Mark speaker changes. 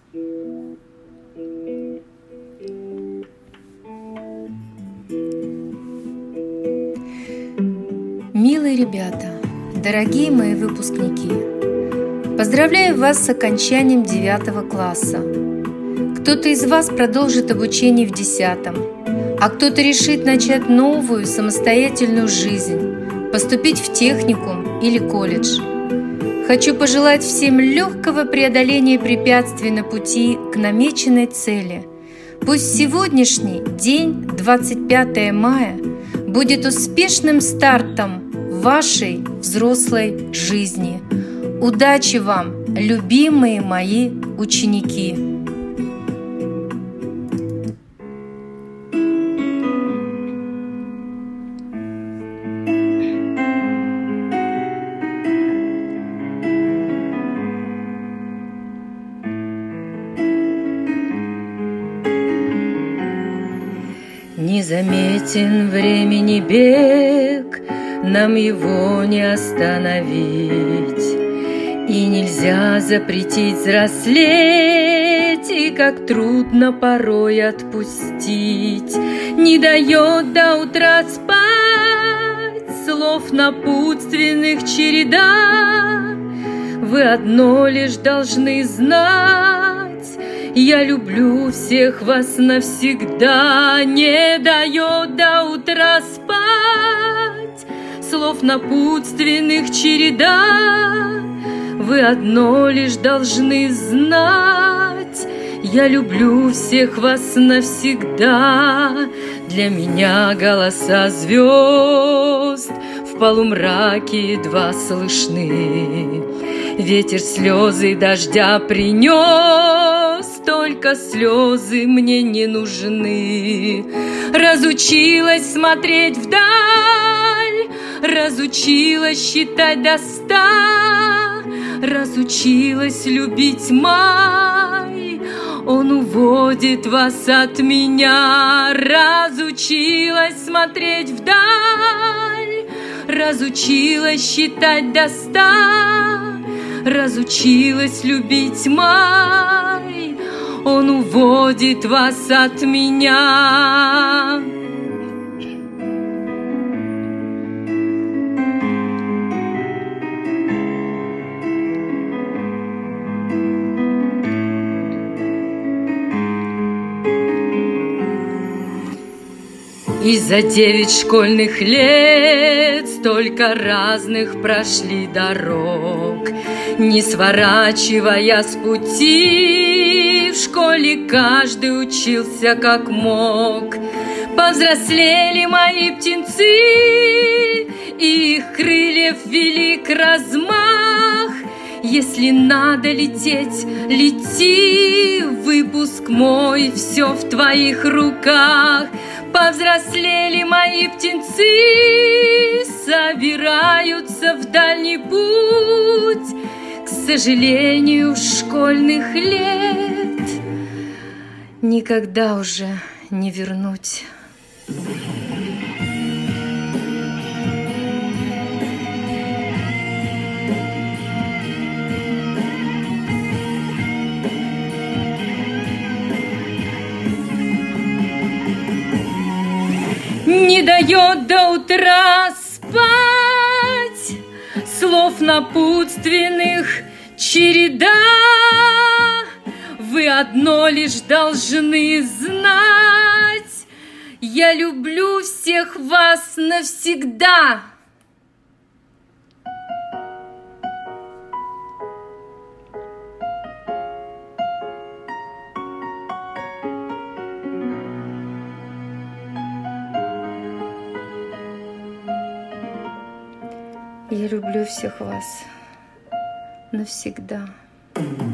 Speaker 1: Милые ребята, дорогие мои выпускники, поздравляю вас с окончанием 9 класса. Кто-то из вас продолжит обучение в 10, а кто-то решит начать новую самостоятельную жизнь, поступить в техникум или колледж. Хочу пожелать всем легкого преодоления препятствий на пути к намеченной цели. Пусть сегодняшний день, 25 мая, будет успешным стартом вашей взрослой жизни. Удачи вам, любимые мои ученики!
Speaker 2: Незаметен времени бег, нам его не остановить, и нельзя запретить взрослеть, и как трудно порой отпустить. Не дает до утра спать слов напутственных череда. Вы одно лишь должны знать: я люблю всех вас навсегда. Не дает до утра спать слов напутственных череда. Вы одно лишь должны знать: я люблю всех вас навсегда. Для меня голоса звезд в полумраке едва слышны. Ветер слезы дождя принес, только слезы мне не нужны. Разучилась смотреть вдаль, разучилась считать до 100, разучилась любить май, он уводит вас от меня. Разучилась смотреть вдаль, разучилась считать до 100, разучилась любить май, он уводит вас от меня. И за 9 школьных лет столько разных прошли дорог, не сворачивая с пути. В школе каждый учился как мог. Повзрослели мои птенцы, и их крыльев велик размах. Если надо лететь, лети, выпуск мой, все в твоих руках. Повзрослели мои птенцы, собираются в дальний путь. К сожалению, школьных лет никогда уже не вернуть. Не дает до утра спать слов напутственных череда. Вы одно лишь должны знать: я люблю всех вас навсегда.
Speaker 1: Я люблю всех вас навсегда.